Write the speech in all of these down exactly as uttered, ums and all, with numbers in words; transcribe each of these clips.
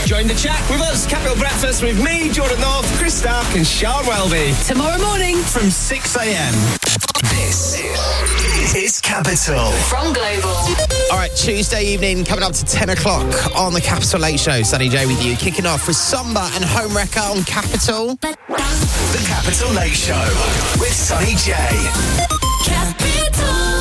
Join the chat with us, Capital Breakfast, with me, Jordan North, Chris Stark and Sean Welby. Tomorrow morning from six a.m. This is, is Capital. From Global. All right, Tuesday evening, coming up to ten o'clock on the Capital Late Show. Sunny J with you, kicking off with Samba and Home Wrecker on Capital. The Capital Late Show with Sunny J. Capital.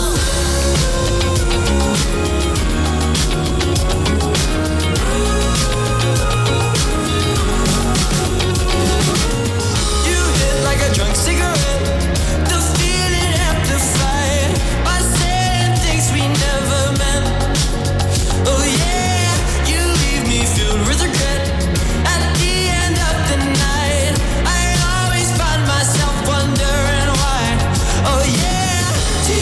Drunk cigarette, the feeling amplified by saying things we never meant. Oh yeah, you leave me filled with regret. At the end of the night, I always find myself wondering why. Oh yeah,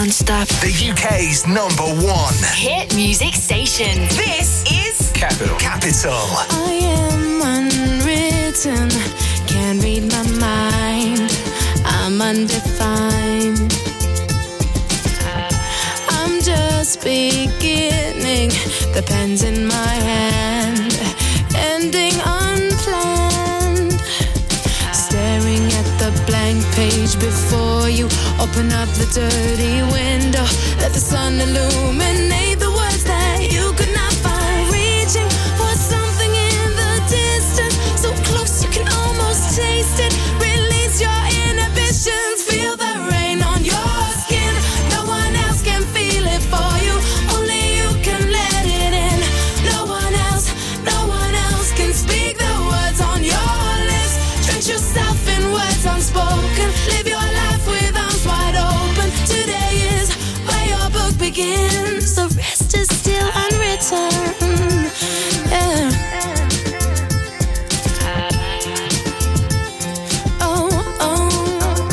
non-stop. The U K's number one hit music station. This is Capital. Capital. I am unwritten, can't read my mind. I'm undefined. I'm just beginning, the pen's in my hand, ending unplanned. Staring at the blank page before you, open up the dirty window, let the sun illuminate the words that you could not find. Reaching for something in the distance, so close you can almost taste it. Release your inhibitions, feel the rain on your skin. No one else can feel it for you, only you can let it in. No one else, no one else can speak the words on your lips. Drench yourself in words unspoken, live your life with arms wide open. Today is where your book begins, the rest is still unwritten. Yeah. Oh, oh.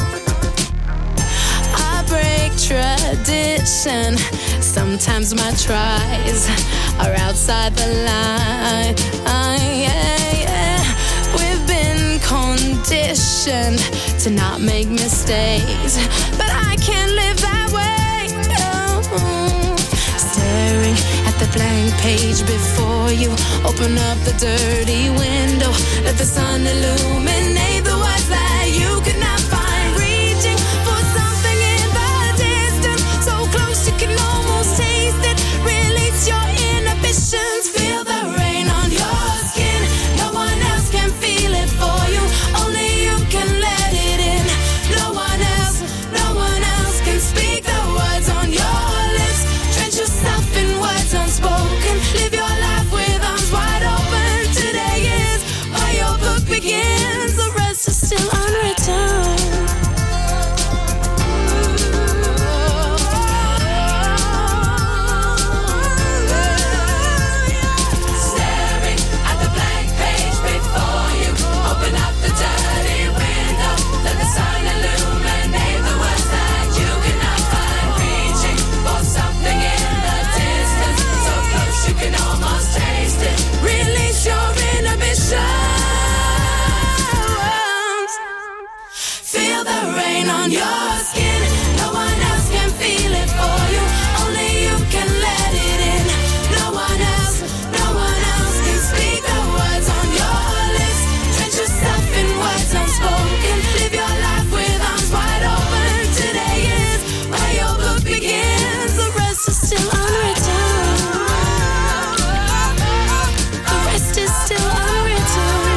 I break tradition. Sometimes my tries are outside the line. Uh, yeah, yeah. We've been conditioned to not make mistakes, but I can't live that way. Oh. Staring at the blank page before you, open up the dirty window, let the sun illuminate the words that you could not find. Reaching for something in the distance, so close you can almost taste it. Release your inhibitions, feel the rain on your skin. No one else can feel it for you, only you can let it in. No one else, no one else can speak the words on your lips. Drench yourself in words unspoken, live your life with arms wide open. Today is where your book begins, the rest is still unwritten. Staring at the blank page before you, open up the dirty window, let the sun illuminate the words that you cannot find. Reaching for something in the distance, so close you can almost taste it. Release your inhibitions, feel the rain on your skin. No one else can feel it for you, only you can let it in. No one else, no one else can speak the words on your lips. Drench yourself in words unspoken, live your life with arms wide open. Today is where your book begins, the rest is still unwritten. The rest is still unwritten.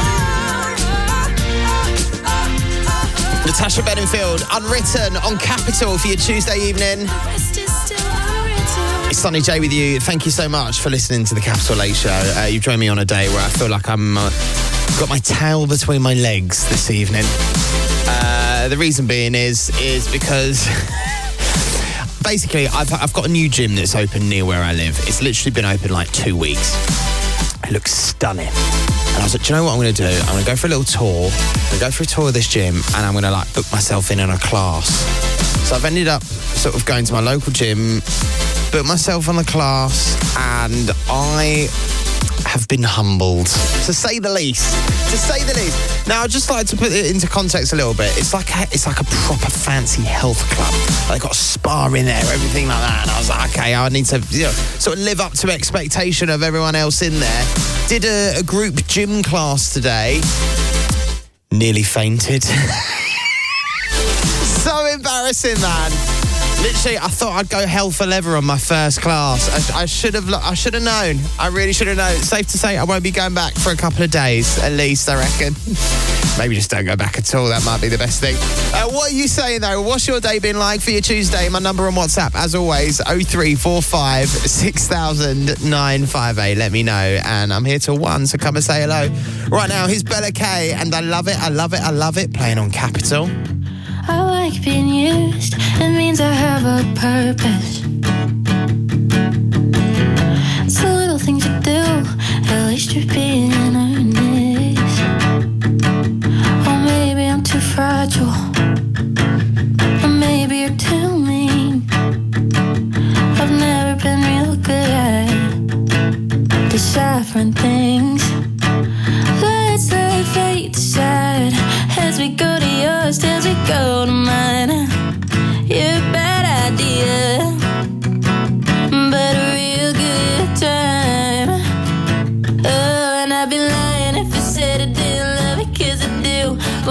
Natasha Bedingfield, Unwritten on Capital for your Tuesday evening. The rest is still unwritten. It's Sonny J with you. Thank you so much for listening to the Capital Late Show. Uh, you've joined me on a day where I feel like I'm uh, got my tail between my legs this evening. Uh, the reason being is is because basically I've I've got a new gym that's open near where I live. It's literally been open like two weeks. It looks stunning. And I was like, do you know what I'm going to do? I'm going to go for a little tour. I'm going to go for a tour of this gym and I'm going to like book myself in on a class. So I've ended up sort of going to my local gym, booked myself on the class, and I have been humbled, to say the least. To say the least. Now, I'd just like to put it into context a little bit. It's like a, it's like a proper fancy health club. They've got a spa in there, everything like that. And I was like, okay, I need to, you know, sort of live up to expectation of everyone else in there. Did a, a group gym class today. Nearly fainted. So embarrassing, man. Literally, I thought I'd go hell for leather on my first class. I, I should have. I should have known. I really should have known. It's safe to say I won't be going back for a couple of days, at least, I reckon. Maybe just don't go back at all. That might be the best thing. Uh, what are you saying, though? What's your day been like for your Tuesday? My number on WhatsApp, as always, oh three four five, six thousand, nine five eight. Let me know. And I'm here till one, so come and say hello. Right now, here's Bella K, and I love it, I love it, I love it, playing on Capital. I like being used, it means I have a purpose. It's the little things you do, at least you're being earnest. Or maybe I'm too fragile, or maybe you're too mean.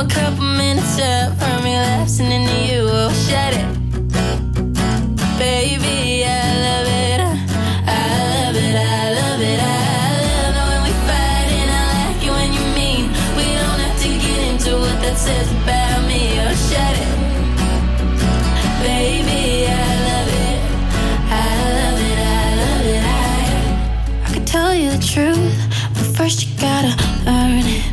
a couple minutes up from relapsing into you. Oh, shut it. Baby, I love it. I love it, I love it, I love it when we fight, and I like it when you mean. We don't have to get into what that says about me. Oh, shut it. Baby, I love it. I love it, I love it, I I could tell you the truth, but first you gotta earn it.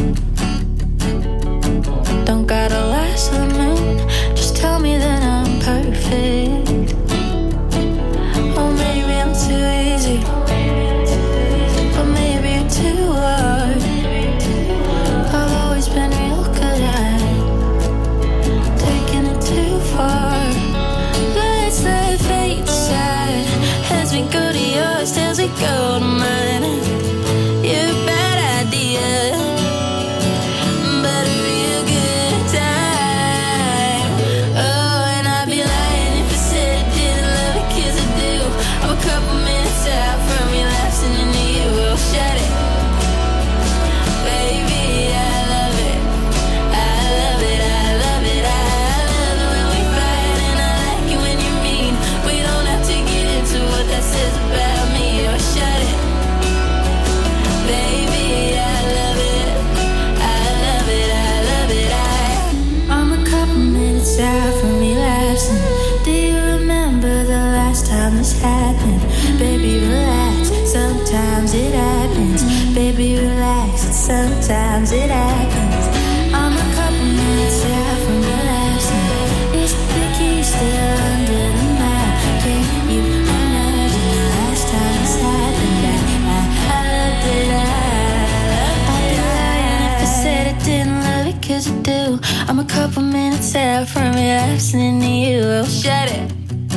Don't gotta last to the moon, just tell me that I'm perfect. Oh, maybe I'm too easy, but maybe you're too hard. I've always been real good at taking it too far. Let's let fate decide as we go to yours, as we go to mine. You're a bad idea, but a real good time. Oh, and I'd be lying if I said I didn't love it, 'cause I do. I'm a couple minutes out from relapsing into you. Oh, shut it. Baby, I love it. I love it, I love it, I love it when we fight, and I like it when you mean. We don't have to get into what that says about me. Oh, shut it. Baby, I love it. I love it, I love it, I I'm a couple minutes out from relapsing. Do you remember the last time this happened? Baby, relax, sometimes it happens. Baby, relax, sometimes it happens. I'm a couple minutes out from relapsing. Is the key still under the mat? Can you imagine the last time this happened? I, I, I loved it, I, I'd be lying if I said I didn't love it, 'cause I do. I'm a couple minutes out from relapsing into you. Oh, shut it.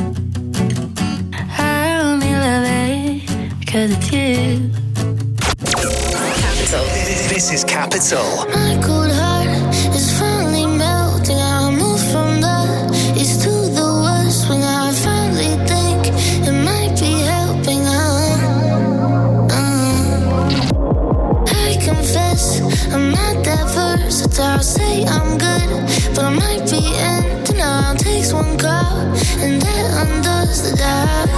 I only love it because it's you. Capital. This is Capital. My cold heart is finally melting. I move from the east to the west when I finally think it might be helping. Uh, uh. I confess I'm not that versatile. I'll say I'm good, but I might be in denial. Takes one call and that undoes the job.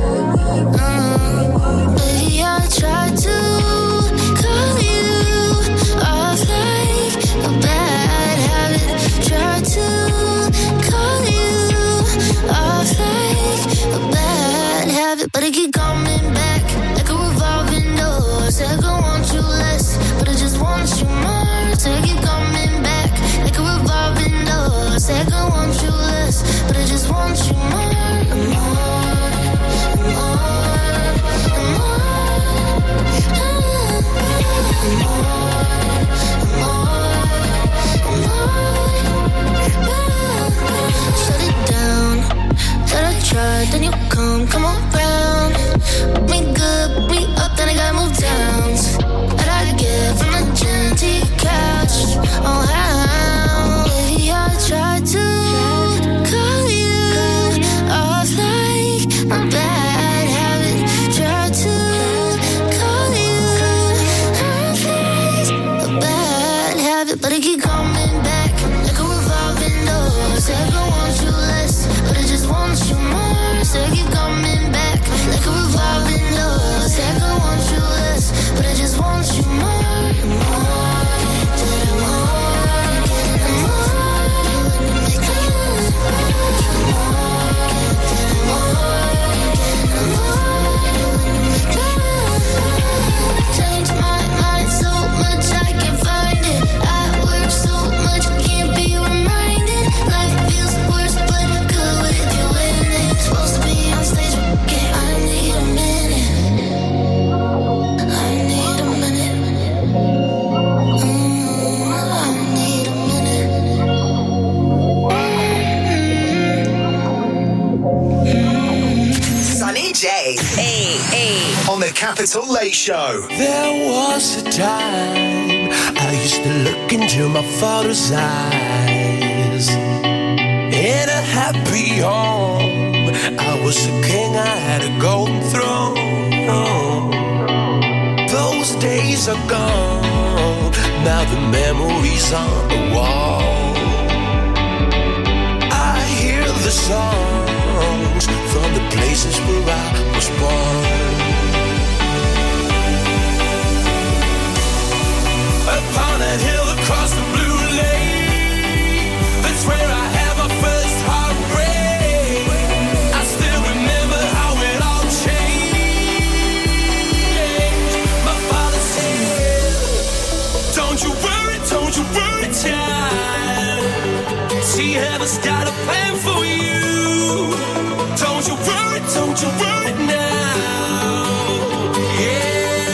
Uh, baby, I tried to call you off like a bad habit. Try to call you off like a bad habit, but I keep coming back like a revolving door. Said I want you less, but I just want you more. Said I keep coming back like a revolving door. Said I want you less, but I just want you more, more, more, more. Shut it down. Thought I tried, then you come, come around. Put me good, put me up, then I gotta move down. How'd I get from the gym to your couch? Oh, how? Baby, I tried to call you off like my bad habit. Tried to call you off like a bad habit, but I keep coming back like a revolving door. Said I want you less, but I just want you more. Said I keep coming back like a revolving door. Said I want you less, but I just want you more, more, change my mind so much I can't find it. I work so much, can't be reminded. Life feels worse, but good with you in it. Supposed to be on stage, okay, I need a minute. I need a minute. Mm, I need a minute. Sunny J. Hey, hey. On the Capital Late Show. There was a time I used to look into my father's eyes. In a happy home, I was a king, I had a golden throne. Those days are gone, now the memories on the wall. I hear the songs from the places where I was born. Upon a hill across the blue lake, that's where I had my first heartbreak. I still remember how it all changed. My father said, don't you worry, don't you worry, child. See, heaven's got a plan for you. Don't you worry, don't you worry now. Yeah.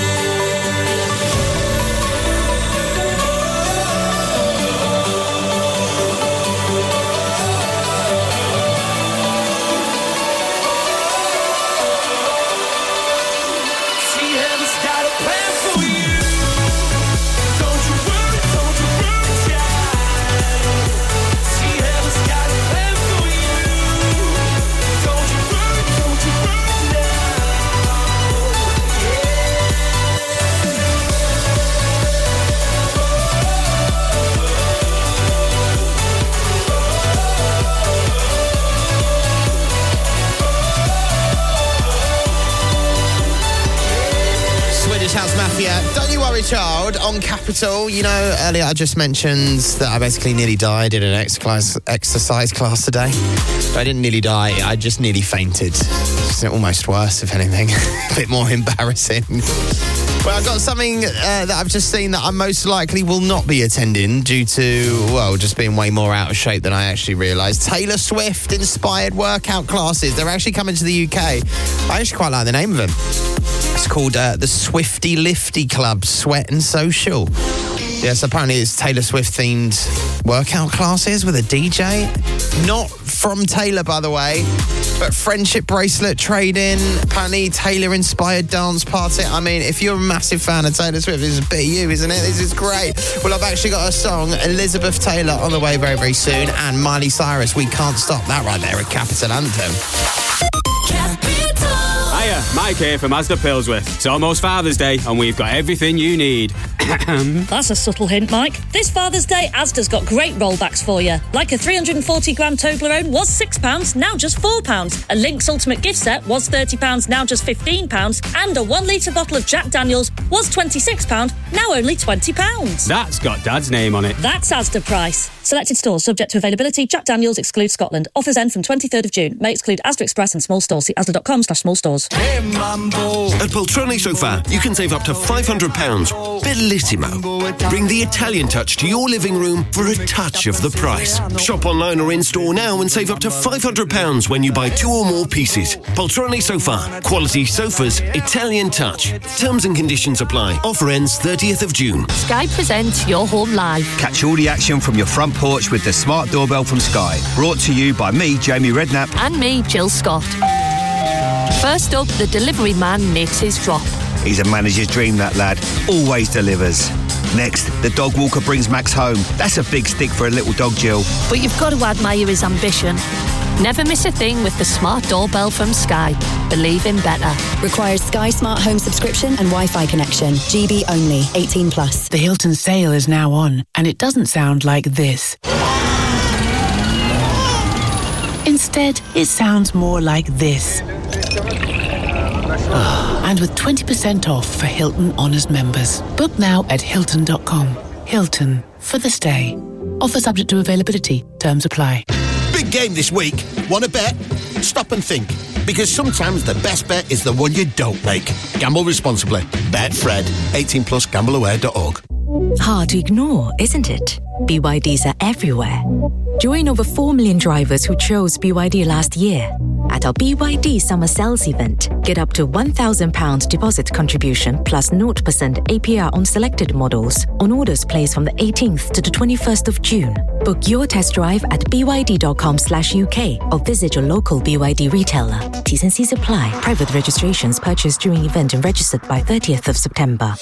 House Mafia, Don't You Worry Child on Capital. You know, earlier I just mentioned that I basically nearly died in an exercise, exercise class today. But I didn't nearly die, I just nearly fainted. It's almost worse, if anything. A bit more embarrassing. Well, I've got something uh, that I've just seen that I most likely will not be attending due to, well, just being way more out of shape than I actually realised. Taylor Swift-inspired workout classes. They're actually coming to the U K. I actually quite like the name of them. It's called uh, the Swifty Lifty Club Sweat and Social. Yes, apparently it's Taylor Swift-themed workout classes with a D J. Not from Taylor, by the way, but friendship bracelet trading, apparently Taylor-inspired dance party. I mean, if you're a massive fan of Taylor Swift, this is a bit of you, isn't it? This is great. Well, I've actually got a song, Elizabeth Taylor, on the way very, very soon, and Miley Cyrus, We Can't Stop. That right there, a Capital Anthem. Hiya, Mike here from Asda Pillsworth. It's almost Father's Day and we've got everything you need. That's a subtle hint, Mike. This Father's Day, Asda's got great rollbacks for you. Like a three hundred forty gram Toblerone was six pounds, now just four pounds. A Lynx Ultimate gift set was thirty pounds, now just fifteen pounds. And a one litre bottle of Jack Daniels was twenty-six pounds, now only twenty pounds. That's got Dad's name on it. That's Asda price. Selected stores subject to availability. Jack Daniels excludes Scotland. Offers end from twenty-third of June. May exclude Asda Express and small stores. See asda.com slash small stores. Hey, Mambo. At Poltroni Sofa, you can save up to five hundred pounds. Bellissimo. Bring the Italian touch to your living room for a touch of the price. Shop online or in-store now and save up to five hundred pounds when you buy two or more pieces. Poltroni Sofa. Quality sofas, Italian touch. Terms and conditions apply. Offer ends thirtieth of June. Sky presents Your Home Live. Catch all the action from your front porch with the smart doorbell from Sky. Brought to you by me, Jamie Redknapp. And me, Jill Scott. First up, the delivery man makes his drop. He's a manager's dream, that lad. Always delivers. Next, the dog walker brings Max home. That's a big stick for a little dog, Jill. But you've got to admire his ambition. Never miss a thing with the smart doorbell from Sky. Believe in better. Requires Sky Smart Home subscription and Wi-Fi connection. G B only. eighteen plus. The Hilton sale is now on, and it doesn't sound like this. Instead, it sounds more like this. And with twenty percent off for Hilton Honors members. Book now at Hilton dot com. Hilton, for the stay. Offer subject to availability. Terms apply. Big game this week. Want to bet? Stop and think. Because sometimes the best bet is the one you don't make. Gamble responsibly. Betfred. eighteen plus gamble aware dot org. Hard to ignore, isn't it? B Y Ds are everywhere. Join over four million drivers who chose B Y D last year. At our B Y D Summer Sales event, get up to one thousand pounds deposit contribution plus zero percent A P R on selected models on orders placed from the eighteenth to the twenty-first of June. Book your test drive at b y d dot com slash u k or visit your local B Y D retailer. T's and C's apply. Private registrations purchased during event and registered by thirtieth of September.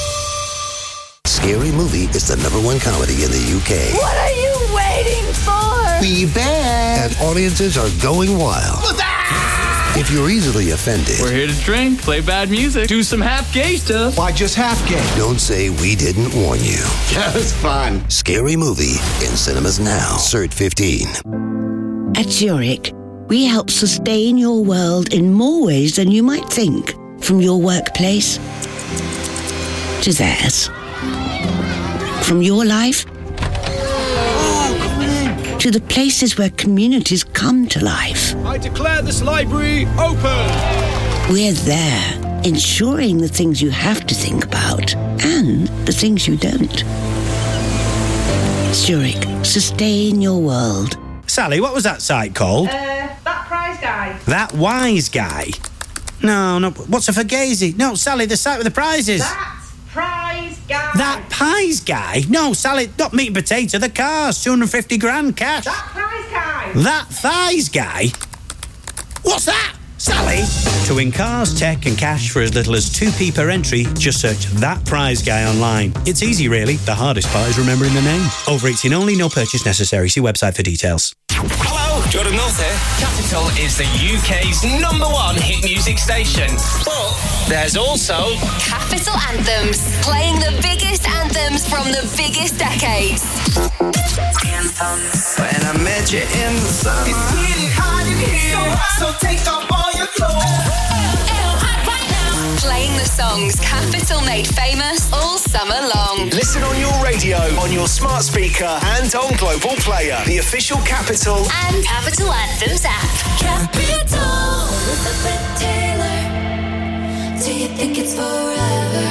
Scary Movie is the number one comedy in the U K. What are you waiting for? Be bad. And audiences are going wild. If you're easily offended, We're here to drink, play bad music, do some half-gay stuff. why just half gay? Don't say we didn't warn you. That was fun. Scary Movie in cinemas now. Cert fifteen. At Zurich, we help sustain your world in more ways than you might think. From your workplace to theirs. From your life to the places where communities come to life. I declare this library open. We're there, ensuring the things you have to think about and the things you don't. Zurich, sustain your world. Sally, what was that site called? Uh, that prize guy. That Wise Guy. No, no, what's a Fugazi? No, Sally, the site with the prizes. That prize guy. That Pies Guy? No, Sally, not meat and potato, the cars, two hundred fifty grand cash. That prize guy. That Thighs Guy? What's that, Sally? To win cars, tech and cash for as little as two p per entry, just search That Prize Guy online. It's easy, really. The hardest part is remembering the name. Over eighteen only, no purchase necessary. See website for details. Hello, Jordan North here. Capital is the U K's number one hit music station. But there's also Capital Anthems, playing the biggest anthems from the biggest decades. When I met you in the summer, it's getting hot in here, so, so take off all your clothes. Playing the songs Capital made famous all summer long. Listen on your radio, on your smart speaker, and on Global Player, the official Capital and Capital Anthems app. Capital, Elizabeth Taylor. Do you think it's forever?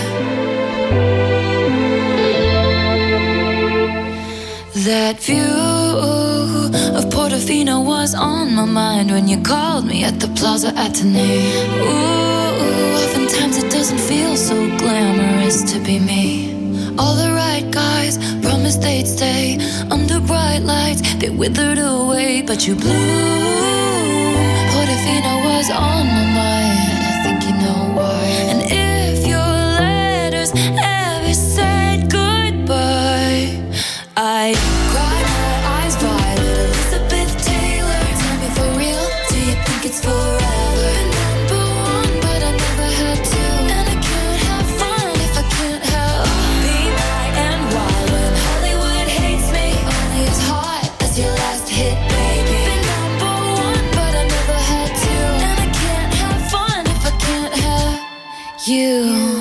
That view of Portofino was on my mind when you called me at the Plaza Athénée. Ooh, oftentimes it doesn't feel so glamorous to be me. All the right guys promised they'd stay under bright lights. They withered away, but you blew. Portofino was on my mind. I think you know why. And if your letters ever said goodbye, I cried my eyes violet. Elizabeth Taylor, tell me for real, do you think it's forever? Number one, but I never had to. And I can't have fun if I can't have Be My and Wild. When Hollywood hates me, only as hot as your last hit, baby. Been number one, but I never had to. And I can't have fun if I can't have you.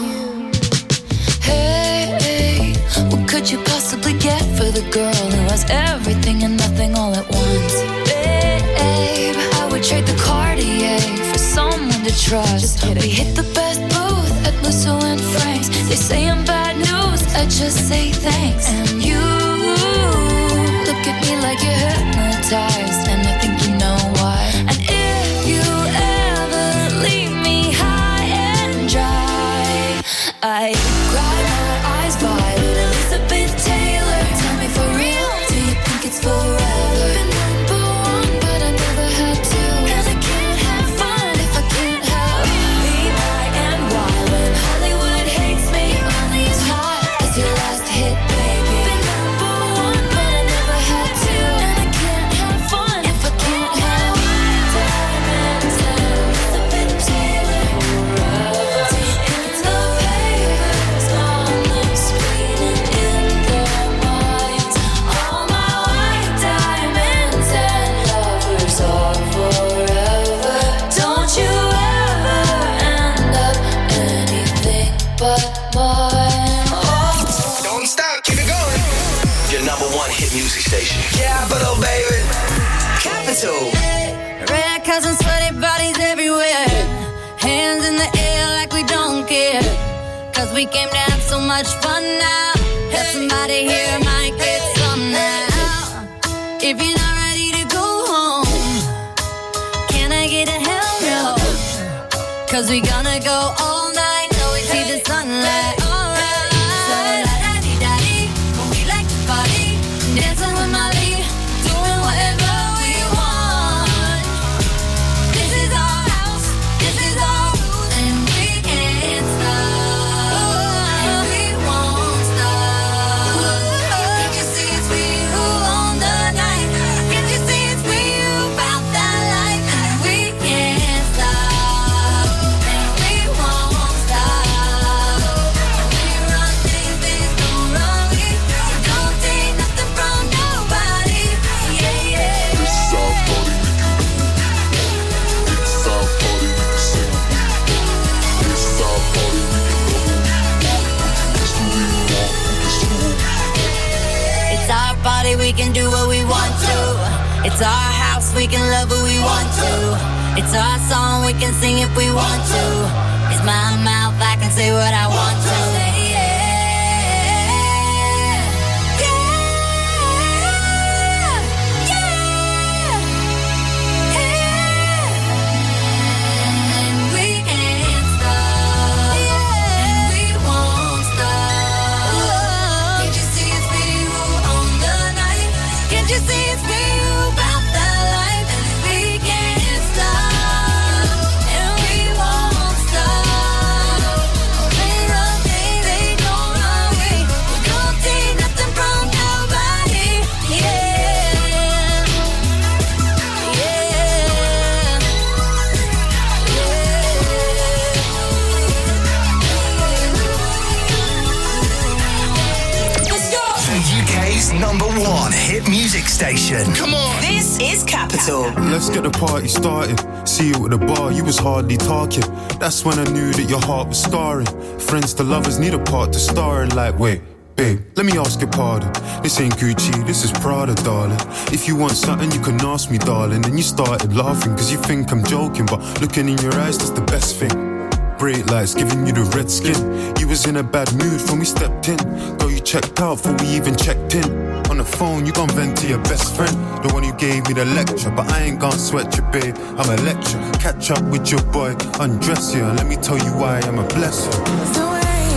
Hey, what could you possibly get for the girl who has everything and nothing all at once? Babe, I would trade the Cartier for someone to trust. We hit the best booth at Musso and Frank's. They say I'm bad news, I just say thanks. And you look at me like you're hypnotized, and I think you know why. And if you ever leave me high and dry, I cry my eyes violet. Elizabeth Taylor, tell me for real, do you think it's forever? Been number one, but I never had to. And I can't have fun if I can't have Be My and Wild. When Hollywood hates me, only as hot as your last hit, baby. Been number one, but I never had to. And I can't have fun if I can't have diamonds and Elizabeth Taylor forever. It's the papers on the screen and in their minds. All my white diamonds and lovers are forever. Don't you ever end up anything but mine. Oh. Don't stop, keep it going. Your number one hit music station. Capital, baby. Capital. Red cousins, sweaty bodies everywhere. Hands in the air like we don't care. Cause we came to have so much fun now. Have somebody here might get some now. If you're not ready to go home, can I get a hell no? Cause we gonna go all night till we see the sunlight. Alright. So la-da-dee-da-dee, we like to party. Dancing with Molly, doing whatever we want. This is our house, this is our rules, and we can't stop. We won't stop. Can't you see it's real on the night? Can't you see it's real about that life? And we can't stop. we can do what we want to. It's our house, we can love who we want to. It's our song, we can sing if we want to. It's my mouth, I can say what I want to. Say yeah. Number one hit music station. Come on. This is Capital. Let's get the party started. See you at the bar, you was hardly talking. That's when I knew that your heart was scarring. Friends to lovers need a part to star in. Like, wait, babe, let me ask your pardon. This ain't Gucci, this is Prada, darling. If you want something, you can ask me, darling. And you started laughing, cause you think I'm joking. But looking in your eyes, that's the best thing. Bright lights giving you the red skin. You was in a bad mood when we stepped in. Girl, you checked out before we even checked in. On the phone, you gon' vent to your best friend, the one who gave me the lecture. But I ain't gon' sweat you, babe, I'm a lecture. Catch up with your boy, undress you, and let me tell you why I'm a blessing.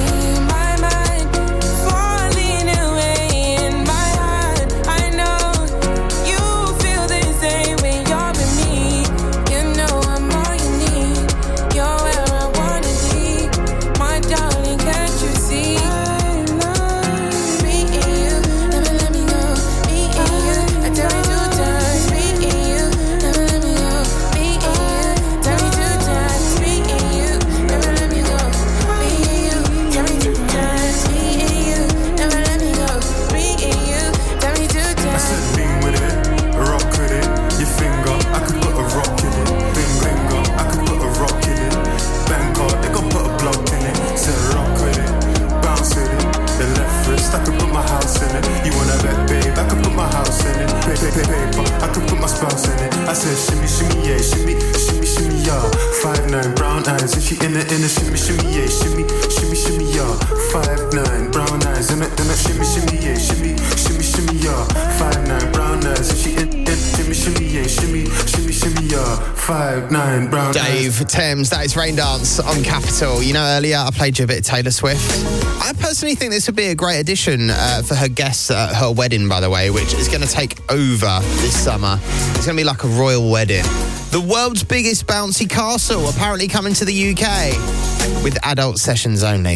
I said shimmy, shimmy, yeah, shimmy, shimmy, shimmy, yeah. Five nine brown eyes, and she in it, in it, shimmy, shimmy, yeah, shimmy, shimmy, shimmy, yeah. Five nine brown eyes, in it, in it, shimmy, shimmy, yeah, shimmy, shimmy, shimmy, yeah. Five nine brown eyes, and she in it, shimmy, shimmy, yeah, shimmy, shimmy, shimmy, yeah. Five nine brown eyes. Dave Thames, that is Rain Dance on Capital. You know, earlier I played you a bit of Taylor Swift. I personally think this would be a great addition uh, for her guests at her wedding, by the way, which is going to take over this summer. It's going to be like a royal wedding. The world's biggest bouncy castle apparently coming to the U K with adult sessions only.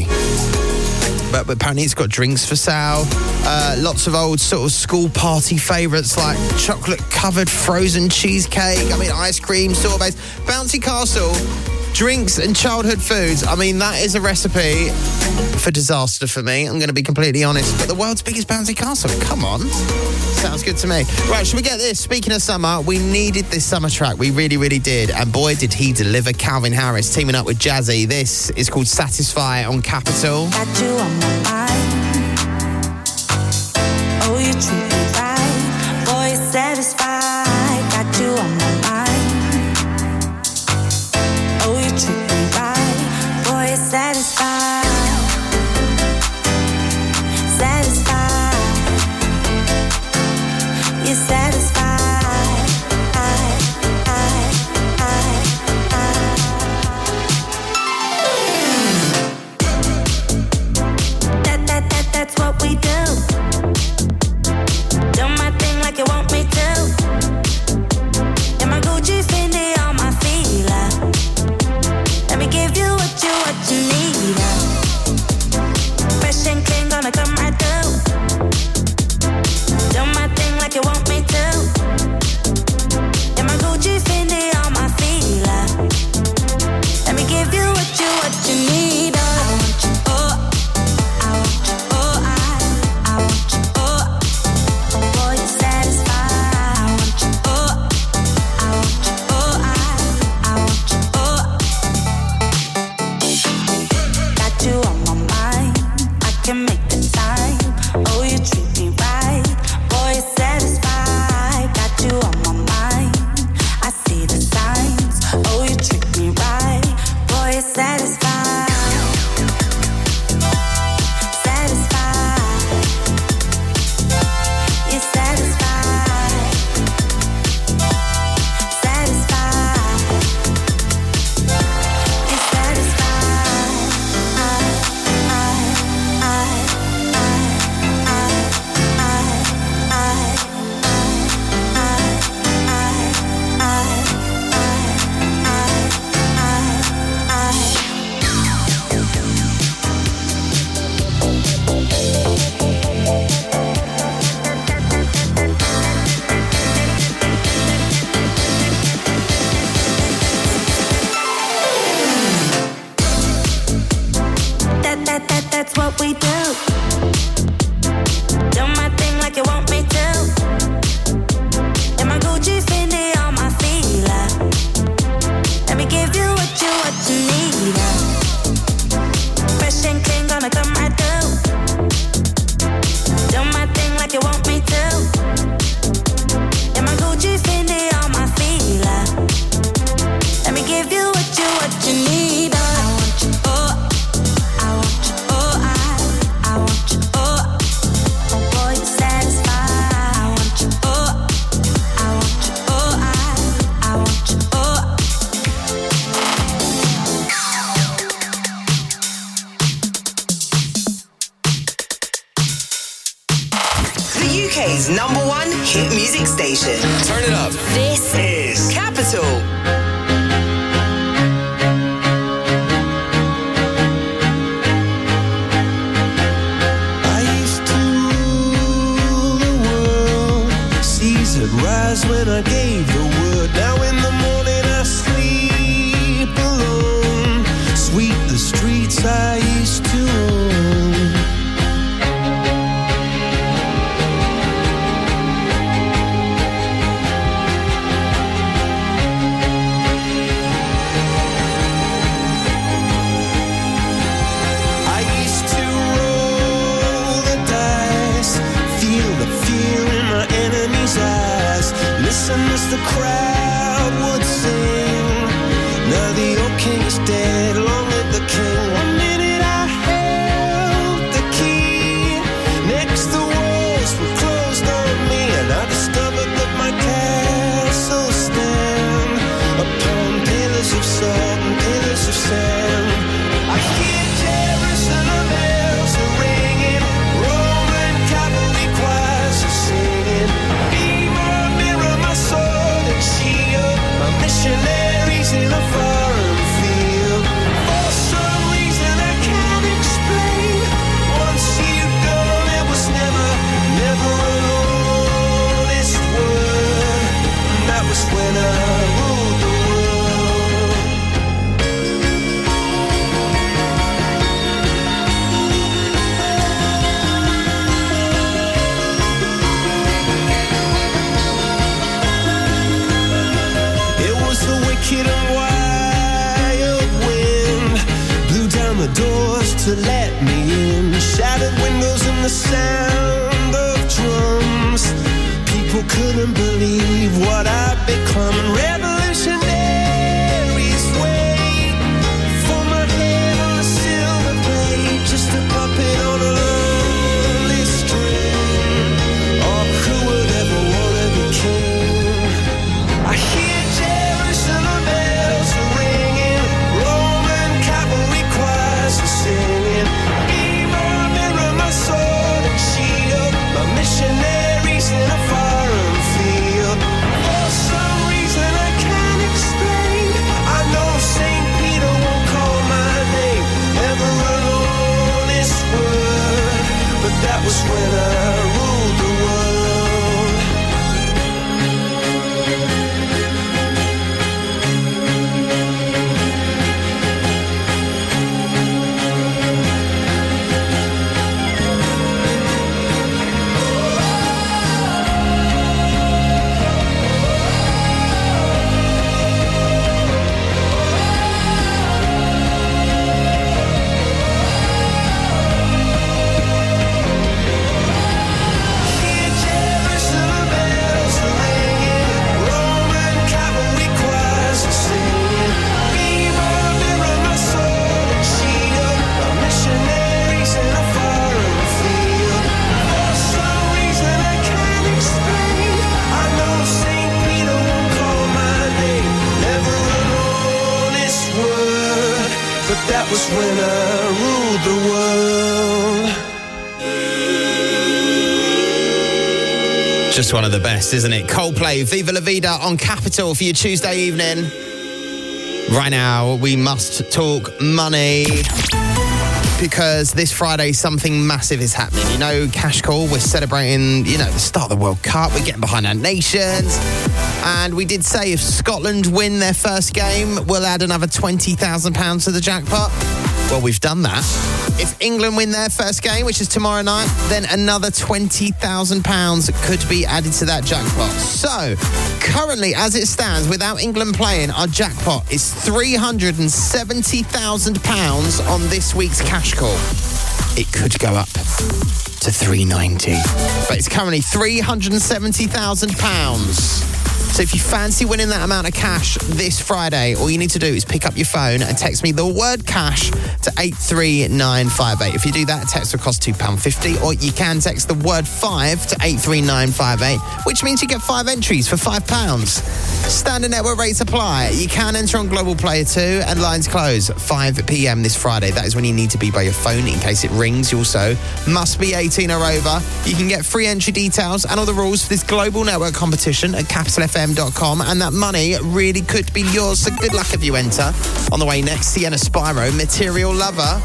But, but apparently it's got drinks for sale. Uh, lots of old sort of school party favourites like chocolate-covered frozen cheesecake. I mean, ice cream, sorbets. Bouncy castle, drinks and childhood foods. I mean, that is a recipe for disaster for me. I'm going to be completely honest. But the world's biggest bouncy castle, come on. Sounds good to me. Right, should we get this? Speaking of summer, we needed this summer track. We really, really did. And boy, did he deliver. Calvin Harris teaming up with Jazzy. This is called Satisfy on Capital. Got you on my mind. Oh, you treat me right. Boy, you're satisfied. Got you on my mind. Oh, you treat me right. Boy, you're satisfied. Satisfied. You're satisfied. I, I, I, I. That, that, that, that's what we do. K's number one hit music station. Turn it up. This is Capital. Rise when I gave the word. Now in the morning I sleep alone. Sweep the streets I used to own. I used to roll the dice, feel the fear in my enemy's eyes. Listen as the crowd would sing. Now the old king is dead, long live the king. One minute I held the key. Next the walls were closed on me, and I discovered that my castle stand upon pillars of salt and pillars of sand. I hear Jerusalem bells are ringing, Roman cavalry choirs are singing. Missionaries in a foreign field. For some reason I can't explain. Once you've gone, it was never, never an honest word. That was when I ruled the wicked and wild wind blew down the doors to let me in. Shattered windows and the sound of drums. People couldn't believe what I'd become. Revolutionaries wait for my head on a silver plate, just a puppet on a lonely string. Oh, who would ever want to be king? I hear singing, be my mirror, my sword and shield, my missionaries in a foreign field. For some reason I can't explain, I know Saint Peter won't call my name, never an honest word, but that was when I ruled the world. That was when I ruled the world. Just one of the best, isn't it? Coldplay, Viva La Vida on Capital for your Tuesday evening. Right now, we must talk money, because this Friday something massive is happening. You know, Cash Call, we're celebrating, you know, the start of the World Cup. We're getting behind our nations. And we did say if Scotland win their first game, we'll add another twenty thousand pounds to the jackpot. Well, we've done that. If England win their first game, which is tomorrow night, then another twenty thousand pounds could be added to that jackpot. So, currently, as it stands, without England playing, our jackpot is three hundred seventy thousand pounds on this week's Cash Call. It could go up to three hundred ninety, but it's currently three hundred seventy thousand pounds. So if you fancy winning that amount of cash this Friday, all you need to do is pick up your phone and text me the word cash to eight three nine five eight. If you do that, a text will cost two pounds fifty, or you can text the word five to eight three nine five eight, which means you get five entries for five pounds. Standard network rates apply. You can enter on Global Player two, and lines close five p.m. this Friday. That is when you need to be by your phone in case it rings. You also must be eighteen or over. You can get free entry details and all the rules for this global network competition at capital f m dot com, and that money really could be yours, so good luck if you enter. On the way next, Sienna Spyro, Material Lover.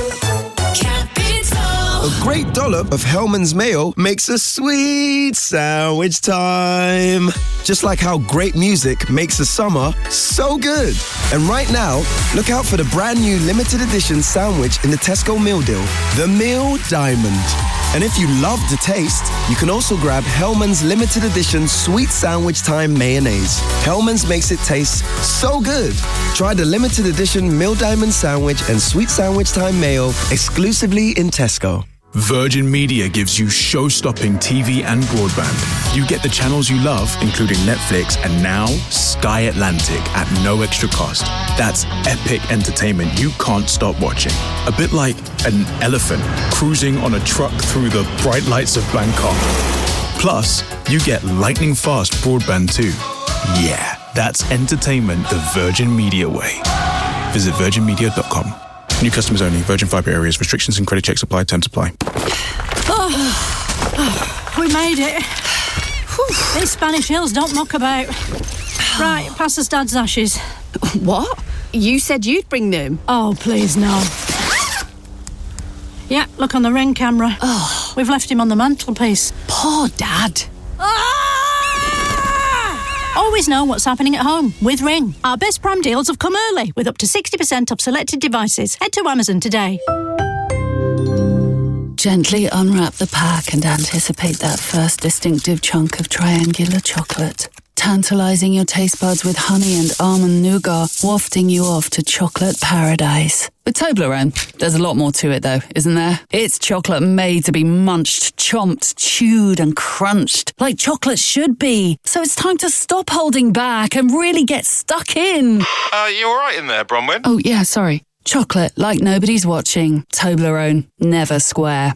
A great dollop of Hellman's Mayo makes a sweet sandwich time. Just like how great music makes a summer so good. And right now, look out for the brand new limited edition sandwich in the Tesco meal deal, the Meal Diamond. And if you love the taste, you can also grab Hellman's limited edition sweet sandwich time mayonnaise. Hellman's makes it taste so good. Try the limited edition Meal Diamond sandwich and sweet sandwich time mayo exclusively in Tesco. Virgin Media gives you show-stopping T V and broadband. You get the channels you love, including Netflix and now Sky Atlantic at no extra cost. That's epic entertainment you can't stop watching. A bit like an elephant cruising on a truck through the bright lights of Bangkok. Plus, you get lightning-fast broadband too. Yeah, that's entertainment the Virgin Media way. Visit virgin media dot com. New customers only. Virgin Fibre areas. Restrictions and credit checks apply. Terms apply. Oh, oh, we made it. Whew. These Spanish hills don't muck about. Right, pass us Dad's ashes. What? You said you'd bring them? Oh, please, no. Yeah, look on the ring camera. Oh. We've left him on the mantelpiece. Poor Dad. Always know what's happening at home with Ring. Our best Prime deals have come early with up to sixty percent off selected devices. Head to Amazon today. Gently unwrap the pack and anticipate that first distinctive chunk of triangular chocolate. Tantalizing your taste buds with honey and almond nougat, wafting you off to chocolate paradise. With Toblerone, there's a lot more to it though, isn't there? It's chocolate made to be munched, chomped, chewed and crunched, like chocolate should be. So it's time to stop holding back and really get stuck in. Uh, you alright in there, Bronwyn? Oh yeah, sorry. Chocolate like nobody's watching. Toblerone, never square.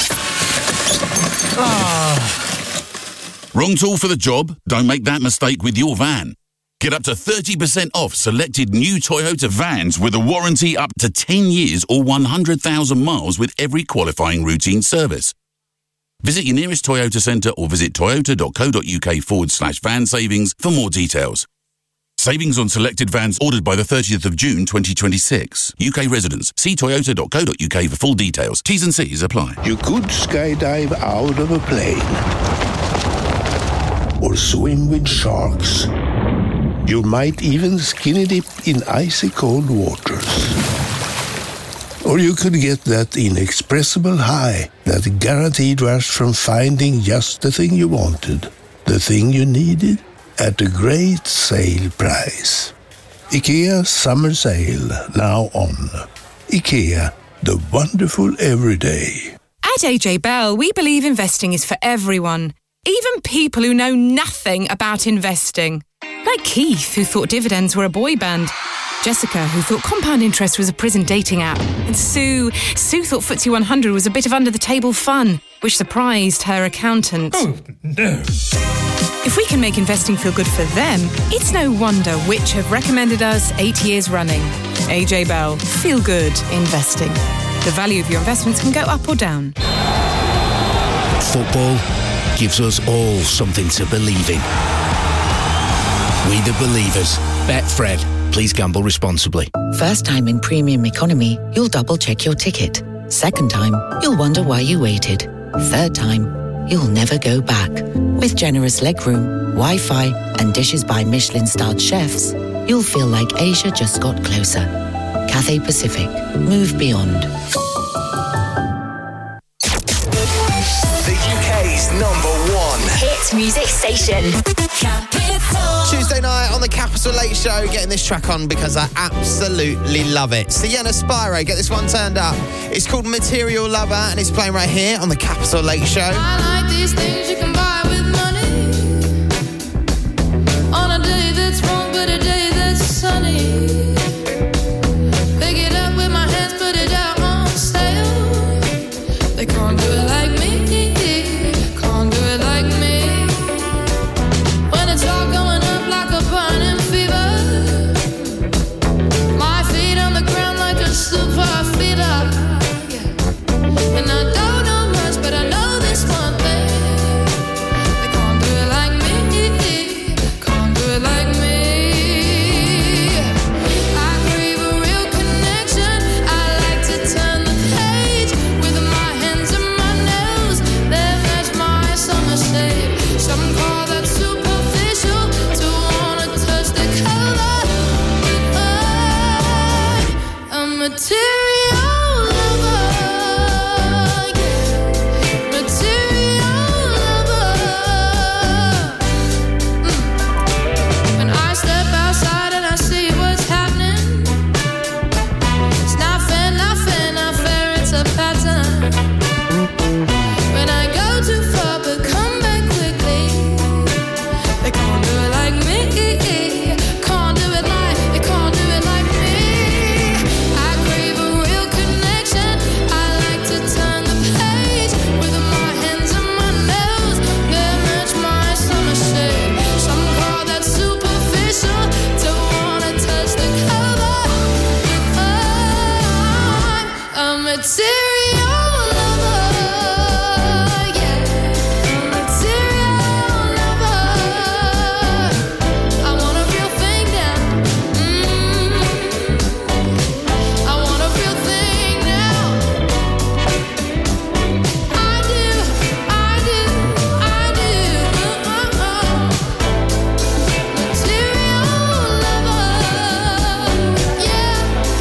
Ah. Wrong tool for the job? Don't make that mistake with your van. Get up to thirty percent off selected new Toyota vans with a warranty up to ten years or one hundred thousand miles with every qualifying routine service. Visit your nearest Toyota centre or visit toyota.co.uk forward slash van savings for more details. Savings on selected vans ordered by the thirtieth of June twenty twenty-six. U K residents, see toyota.co.uk for full details. T's and C's apply. You could skydive out of a plane. Or swim with sharks. You might even skinny dip in icy cold waters. Or you could get that inexpressible high, that guaranteed rush from finding just the thing you wanted, the thing you needed, at a great sale price. IKEA Summer Sale, now on. IKEA, the wonderful everyday. At A J Bell, we believe investing is for everyone. Even people who know nothing about investing. Like Keith, who thought dividends were a boy band. Jessica, who thought compound interest was a prison dating app. And Sue, Sue thought F T S E one hundred was a bit of under-the-table fun, which surprised her accountant. Oh, no. If we can make investing feel good for them, it's no wonder which have recommended us eight years running. A J Bell, feel good investing. The value of your investments can go up or down. Football gives us all something to believe in. We the Believers. Betfred. Please gamble responsibly. First time in premium economy, you'll double check your ticket. Second time, you'll wonder why you waited. Third time, you'll never go back. With generous legroom, Wi-Fi and dishes by Michelin-starred chefs, you'll feel like Asia just got closer. Cathay Pacific. Move beyond. Number one hit music station. Tuesday night on the Capital Late Show, getting this track on because I absolutely love it. Sienna Spyro, get this one turned up. It's called Material Lover and it's playing right here on the Capital Late Show. I like these things you can buy with money. but a day that's sunny. Pick it up with my hands, put it out on sale. They can't do it like me, can't do it like me. When it's all going up like a burning fever, my feet on the ground like a super feeder. And I don't know much, but I know this one thing. They can't do it like me, can't do it like me. I crave a real connection. I like to turn the page with my hands and my nails. They match my summer shade. Some call that superficial, to wanna touch the color. But I'm a material lover, yeah. Material lover. Mm. When I step outside and I see what's happening, it's not fair, not fair, not fair, it's a pattern. When I go too far but come back quickly, they can't do it like me, can't do it like, they can't do it like me. I crave a real connection. I like to turn the page with my hands and my nails. They match my summer shade. Some call that superficial, to wanna touch the color. I'm a material lover, yeah. I'm a material lover. I want a real thing now. Mm. I want a real thing now. I do, I do, I do. Uh-uh. Material lover, yeah.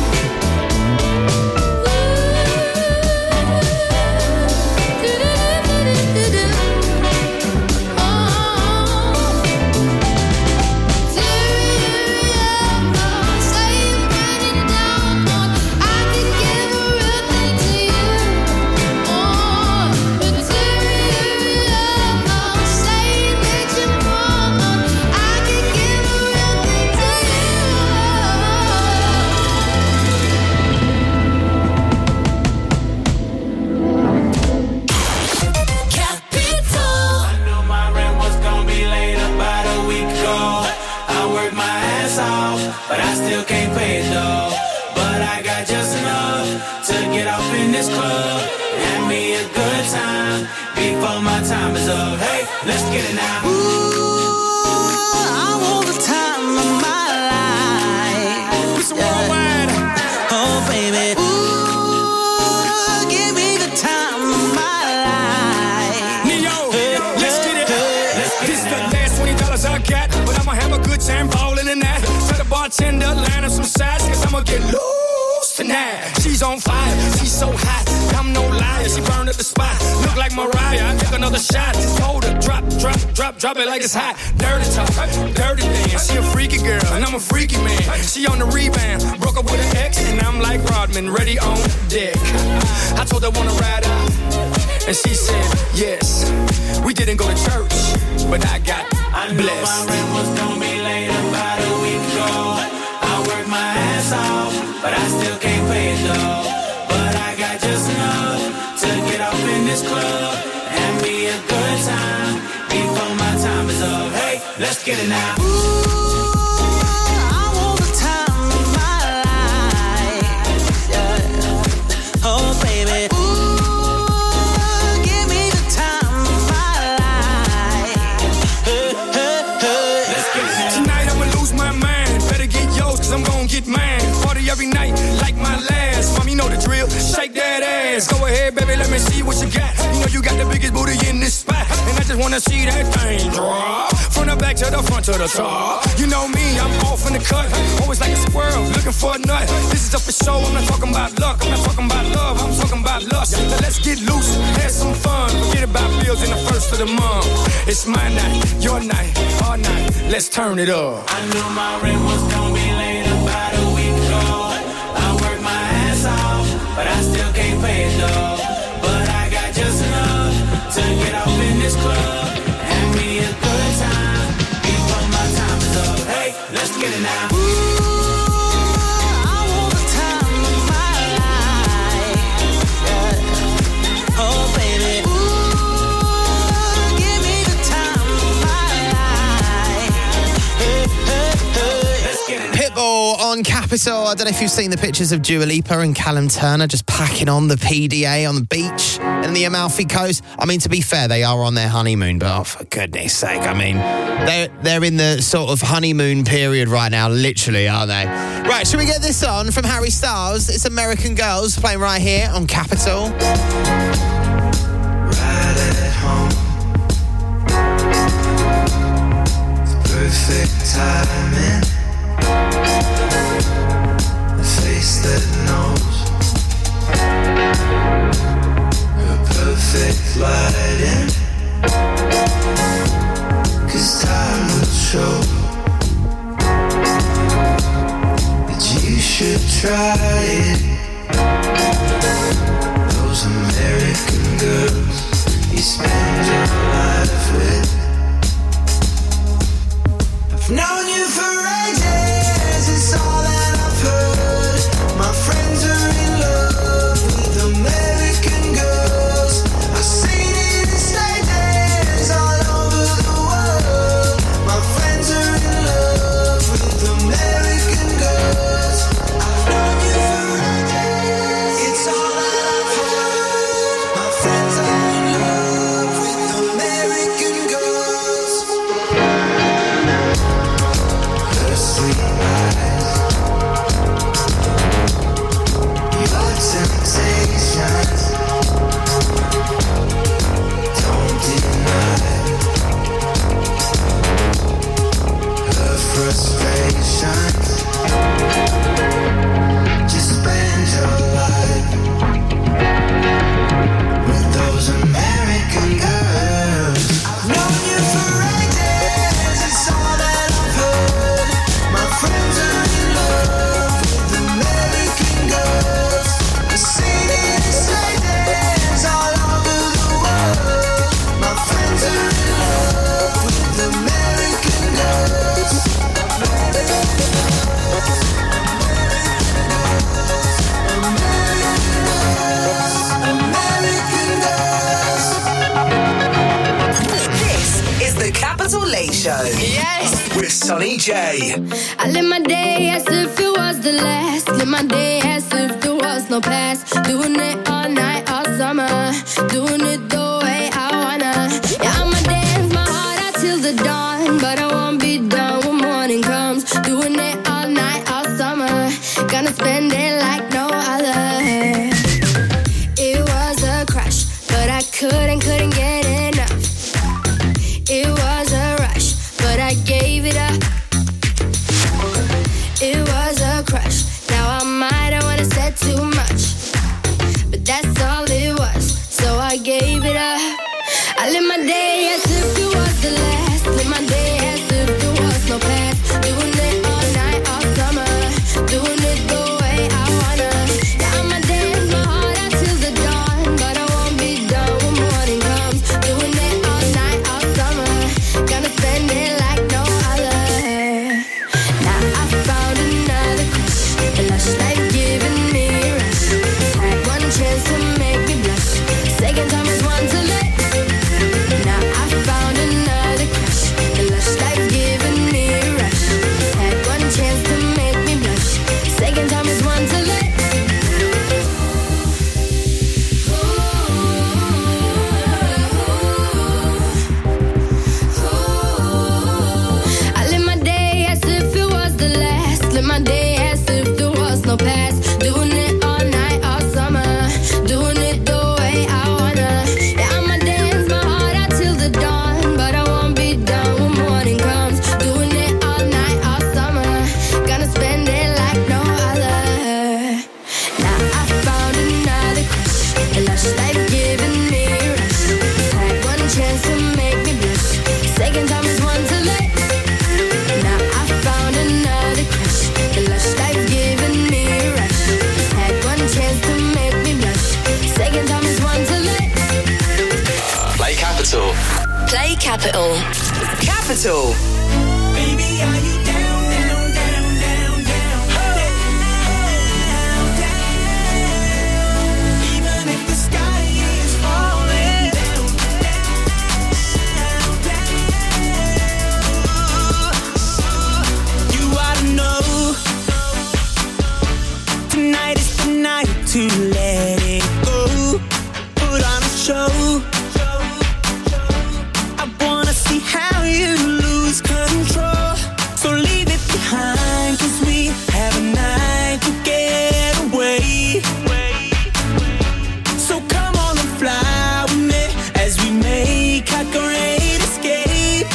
I knew my rent was gonna be late about a week ago. I worked my ass off, but I still can't pay it though. But I got just enough to get off in this club. Have me a good time before my time is up. Hey, let's get it now. I want the time of my life. It's worldwide. Oh, baby. Ooh, give me the time of my life. Neo, let's get it. This is the last twenty dollars I got, but I'ma have a good time balling in that. Tell the bartender, line up some sides, cause I'ma get loose tonight. She's on fire, she's so hot, I'm no liar, she burned up the spot. Look like Mariah, I took another shot. Hold her, drop, drop, drop, drop it like it's hot. Dirty talk, dirty dance, she a freaky girl, and I'm a freaky man. She on the rebound, broke up with an ex, and I'm like Rodman, ready on deck. I told her wanna ride out, and she said yes. We didn't go to church, but I got I knew blessed. my rent was gonna be late about a week ago. I worked my ass off, but I still can't pay it though. But I got just enough to get off in this club. Have me a good time before my time is up. Hey, let's get it now. Oh, baby. Ooh, give me the time of my life. Hey, hey, hey. Let's get it now. Tonight I'ma lose my mind. Better get yours, cause I'm gon' get mine. Party every night, like my last. Mom, you know the drill. Shake that ass. Go ahead, baby, let me see what you got. You know you got the biggest booty in this spot. And I just wanna see that thing drop. From the back to the front to the top. You know me, I'm off in the cut. Always like a squirrel, looking for a nut. This is up for show, I'm not talking about luck. I'm not talking about love, I'm talking about lust. Now let's get loose, have some fun. Forget about bills in the first of the month. It's my night, your night, our night. Let's turn it up. I knew my rent was gonna be late about a week ago. I worked my ass off, but I still can't pay it though. But I got just enough to get off in this club. Have me a good time before my time is up. Hey, let's get it on Capital. I don't know if you've seen the pictures of Dua Lipa and Callum Turner just packing on the P D A on the beach in the Amalfi Coast. I mean, to be fair, they are on their honeymoon, but oh, for goodness sake, I mean, they're, they're in the sort of honeymoon period right now, literally, aren't they? Right, should we get this on from Harry Styles? It's American Girls playing right here on Capital. Right at home, perfect timing. A face that knows her perfect lighting. 'Cause time will show that you should try it. Those American girls you spend your life with. I've known you for ages, it's all that I've heard. My friends are in love with American girls. I've seen it in stages all over the world. My friends are in love with American girls. I've known you for ages, it's all that I've heard. My friends are in love with American girls. Her sweet eyes, your temptations, don't deny her frustrations. Just spend your life with those American girls. I've known you for ages, it's all that I've heard. My friends are in love with American girls. I've seen it in stages all over the world. My friends are in love with American girls. American girls. This is the Capital Late Show. Yes. With Sonny J. I live my day as if it was the last. Live my day as if there was no past. Doing it all night, all summer. Doing it the way I wanna. Yeah, I'ma dance my heart out till the dawn. But I won't be done when morning comes. Doing it all night, all summer. Gonna spend it like no other. It was a crush, but I couldn't, couldn't get enough. It was a rush, but I gave it up. It was a crush. Now I might have wanna said too much, but that's all it was. So I gave it up. I live my day as if it was the last. Live my day as if there was no past. Doing it all night, all summer. Doing it the way I wanna. Yeah, I'ma dance my heart out till the dawn, but I won't be done when morning comes. Doing it all night, all summer. Gonna spend it like no other. Now I found another crush. The lush life giving me a rush. Had one chance to make me blush. Second time is one to let. Now I found another crush. The lush life giving me a rush. Had one chance to make me blush. Second time is one to let. I live my day as if it was the last. Live my day as if there was no past. Doing it all night, all summer. Doing it the way I wanna. Yeah, I'ma dance my heart out till the dawn, but I won't be done when morning comes. Doing it all night, all summer. Gonna spend it like no other. Now I found another crush. A lush life giving me a rush. Had one chance to make me blush. Second time is one to let. Now I found another crush. The lush life giving me a rush. Had one chance to make me blush. Second time is one to let. Play Capital. Play Capital. Capital. Baby, are you down, down, down, down, down, down, down? Even if the sky is falling down, down, down. You ought to know Tonight is the night to let it go. Put on a show. I wanna see how you lose control. So leave it behind, cause we have a night to get away. So come on and fly with me as we make our great escape.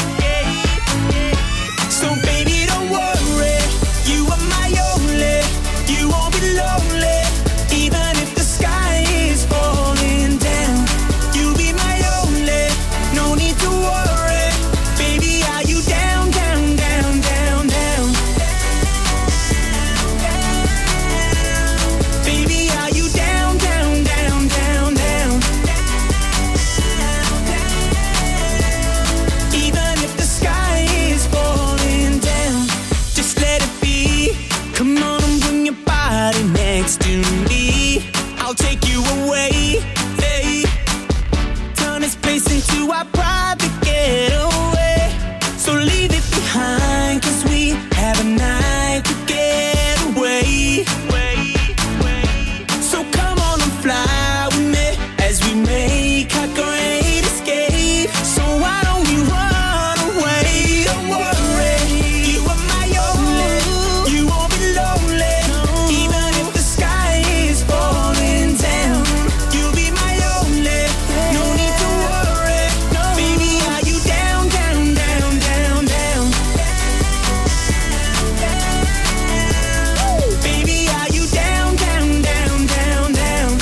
So baby, don't worry, you are my only. You won't be lonely, even if the sky is falling down. You'll be my only, no need to worry. Baby, are you down, down, down, down, down? Baby, are you down, down, down, down, down? Even if the sky is falling down, just let it be. Come on and bring your body next to me. I'll take you away, hey. Turn this place into our private getaway. So leave it behind, cause we have a night to get away. So come on and fly with me as we make our great escape. So why don't we run away? Don't worry, you are my only. You won't be lonely, even if the sky is falling down. You'll be my only, no need to worry. Baby, are you down, down, down, down, down? Baby, are you down, down, down, down, down?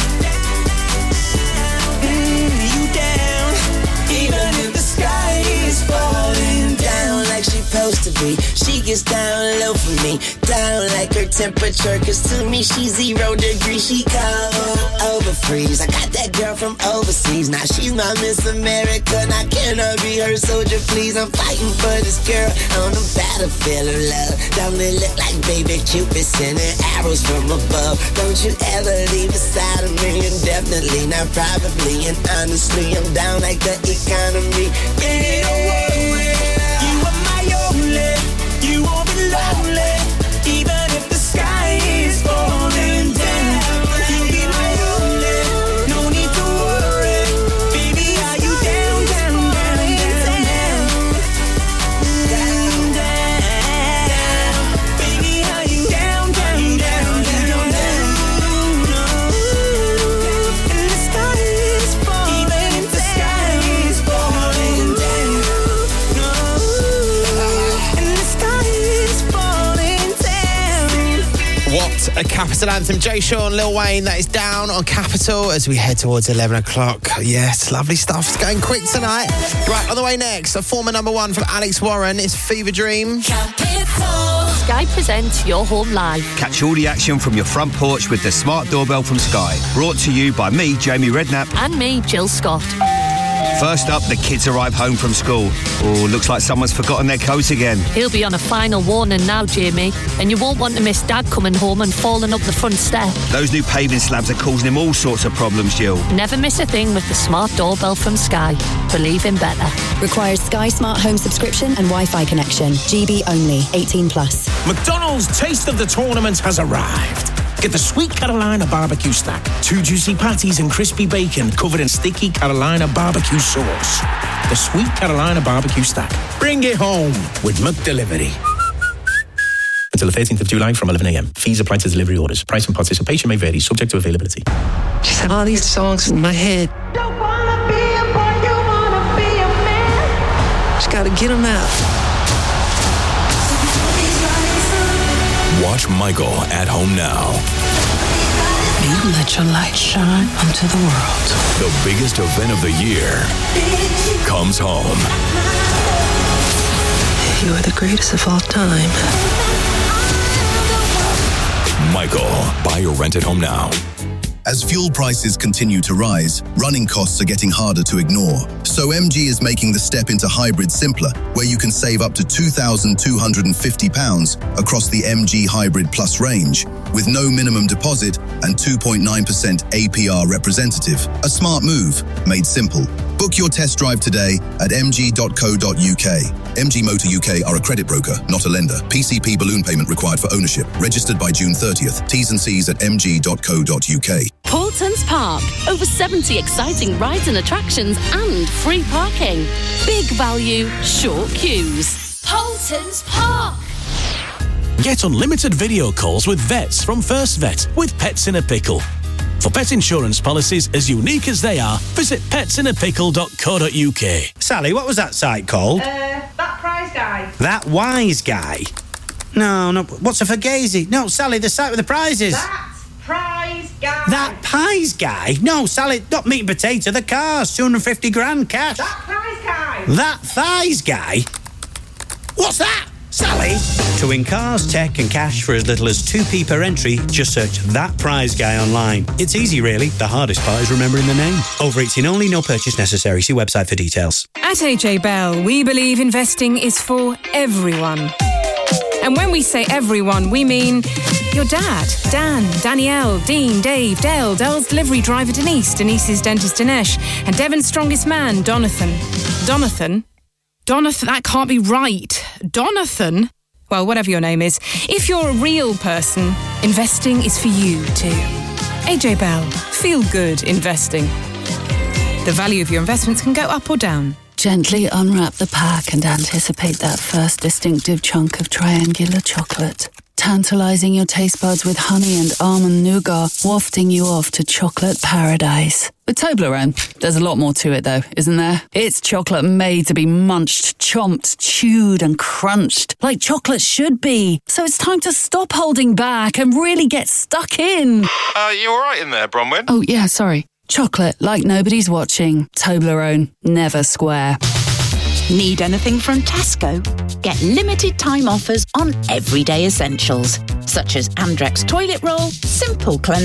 Mm, you down, even if the sky is falling down like she supposed to be. She gets down low for me, down like her temperature, cause to me she's zero degrees. She cold over freeze. I got that girl from overseas, now she's my Miss America. Now can I be her soldier, please? I'm fighting for this girl on the battlefield of love. Don't it look like baby Cupid sending arrows from above? Don't you ever leave beside of me, and definitely not probably. And honestly, I'm down like the economy. Baby, don't worry, you are my only. You won't be lonely, even if the sky is falling down. You'll be my only, no need to worry. Baby, are you down, down, down, down, down, down, down? Baby, are you down, down, down, down, down? And the sky is falling, even if the sky is falling down. No, and the sky is falling down. What a Capital anthem. Jay Sean, Lil Wayne, that is Down on Capital as we head towards eleven o'clock. Yes, lovely stuff. It's going quick tonight. Right, on the way next, a former number one from Alex Warren is Fever Dream. Sky presents Your Home Live. Catch all the action from your front porch with the smart doorbell from Sky. Brought to you by me, Jamie Redknapp. And me, Jill Scott. First up, the kids arrive home from school. Oh, looks like someone's forgotten their coat again. He'll be on a final warning now, Jamie, and you won't want to miss Dad coming home and falling up the front step. Those new paving slabs are causing him all sorts of problems, Jill. Never miss a thing with the smart doorbell from Sky. Believe in better. Requires Sky Smart Home subscription and Wi-Fi connection. G B only, eighteen plus. McDonald's Taste of the Tournament has arrived. Get the Sweet Carolina Barbecue Stack. Two juicy patties and crispy bacon covered in sticky Carolina barbecue sauce. The Sweet Carolina Barbecue Stack. Bring it home with McDelivery. Until the thirteenth of July from eleven a.m. Fees apply to delivery orders. Price and participation may vary, subject to availability. Just have all these songs in my head. Don't wanna be a boy, you wanna be a man. Just gotta get them out. Watch Michael at home now. You let your light shine onto the world. The biggest event of the year comes home. You are the greatest of all time. Michael, buy or rent at home now. As fuel prices continue to rise, running costs are getting harder to ignore. So M G is making the step into hybrid simpler, where you can save up to two thousand two hundred fifty pounds across the M G Hybrid Plus range, with no minimum deposit and two point nine percent A P R representative. A smart move, made simple. Book your test drive today at m g dot co dot u k. M G Motor U K are a credit broker, not a lender. P C P balloon payment required for ownership. Registered by June thirtieth. T's and C's at m g dot co dot u k. Paultons Park. Over seventy exciting rides and attractions and free parking. Big value, short queues. Paultons Park. Get unlimited video calls with vets from First Vet with Pets in a Pickle. For pet insurance policies as unique as they are, visit pets in a pickle dot co dot u k. Sally, what was that site called? Uh, that prize guy. That Wise Guy? No, no, what's a Fugazi? No, Sally, the site with the prizes. That prize guy. That Pies Guy? No, Sally, not meat and potato, the cars, two hundred fifty grand cash. That prize guy. That Thighs Guy? What's that? Sally? To win cars, tech and cash for as little as two p per entry, just search That Prize Guy online. It's easy, really. The hardest part is remembering the name. Over eighteen only, no purchase necessary. See website for details. At A J Bell, we believe investing is for everyone. And when we say everyone, we mean your dad, Dan, Danielle, Dean, Dave, Dale, Dale's delivery driver Denise, Denise's dentist Dinesh, and Devon's strongest man, Donathan. Donathan? Donathan, that can't be right. Donathan? Well, whatever your name is. If you're a real person, investing is for you too. A J Bell, feel good investing. The value of your investments can go up or down. Gently unwrap the pack and anticipate that first distinctive chunk of triangular chocolate. Tantalizing your taste buds with honey and almond nougat, wafting you off to chocolate paradise. With Toblerone, there's a lot more to it though, isn't there? It's chocolate made to be munched, chomped, chewed and crunched, like chocolate should be. So it's time to stop holding back and really get stuck in. Uh, you all right in there, Bronwyn? Oh yeah, sorry. Chocolate like nobody's watching. Toblerone, never square. Need anything from Tesco? Get limited time offers on everyday essentials, such as Andrex toilet roll, Simple Cleanse